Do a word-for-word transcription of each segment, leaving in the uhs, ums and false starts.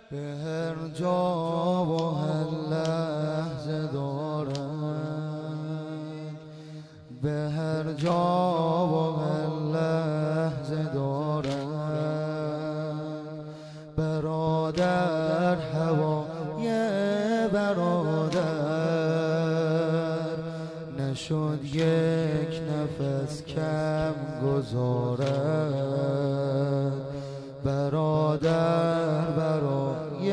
به هر جا و هر لحظه دارد، به هر جا و هر لحظه دارد. برادر هوای برادر، نشد یک نفس کم گذارد. برادر برای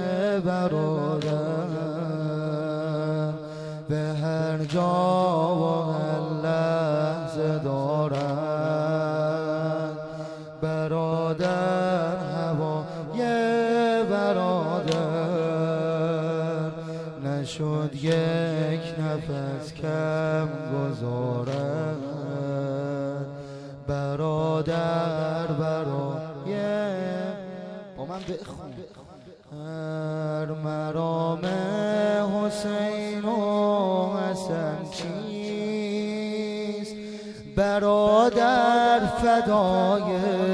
برادر، به هر جا و هر لحظه دارد. برادر هوای برادر، نشد یک نفس کم گذارد. برادر برای با من بخون. هر مرام حسین و حسن چیست، برادر فدای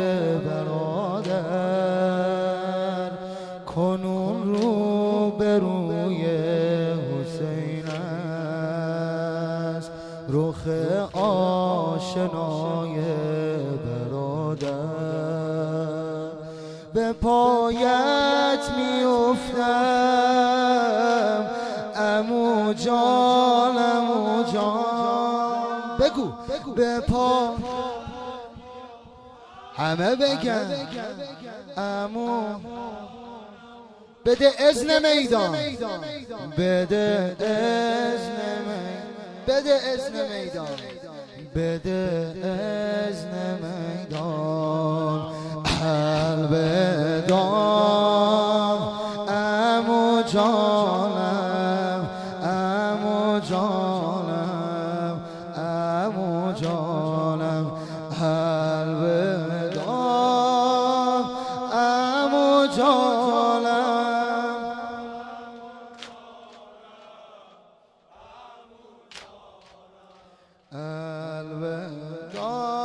برادر. کنون رو به روی حسین است، رخ آشنای برادر. به پایت میافتم عمو جان، عمو جان. بگو به پا همه بگن عمو. بده اذن میدان، بده اذن میدان، بده اذن میدان، بده اذن میدان. الوداع عمو جانم، عمو جانم، عمو جانم. الوداع عمو جانم. الوداع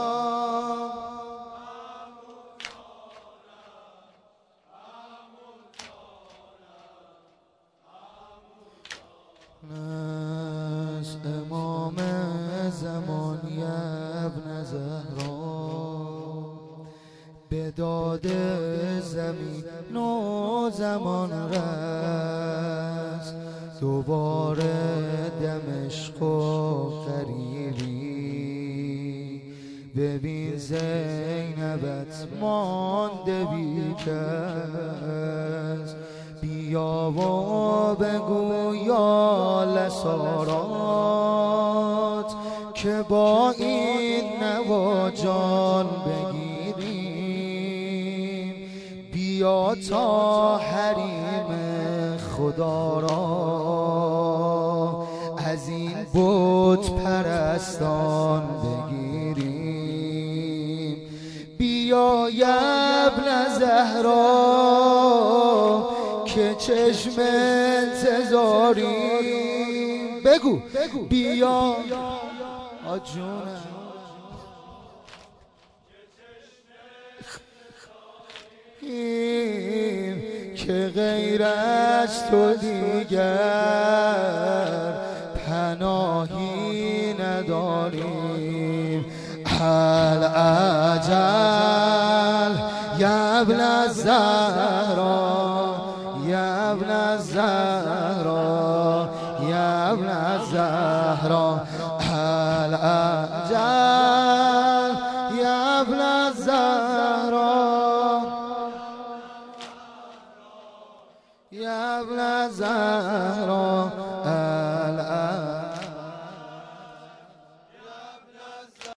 نس امام زمان ابن زهرا، به داد زمین و زمان رست. دوباره دمشق و قریبی، ببین زینبت مانده بی کس. بیا و بگو یا لسارات، که با این نوا جان بگیریم. بیا تا حریم خدا را از این بت پرستان بگیریم. بیا ابن زهرا که چشم انتظاریم. بگو بیا آجونم که غیر از تو دیگر پناهی نداریم. هل اجل یا ابن زهرا، یا ابن زهرا، یا ابن زهرا. هل اجل یا ابن زهرا، یا ابن زهرا.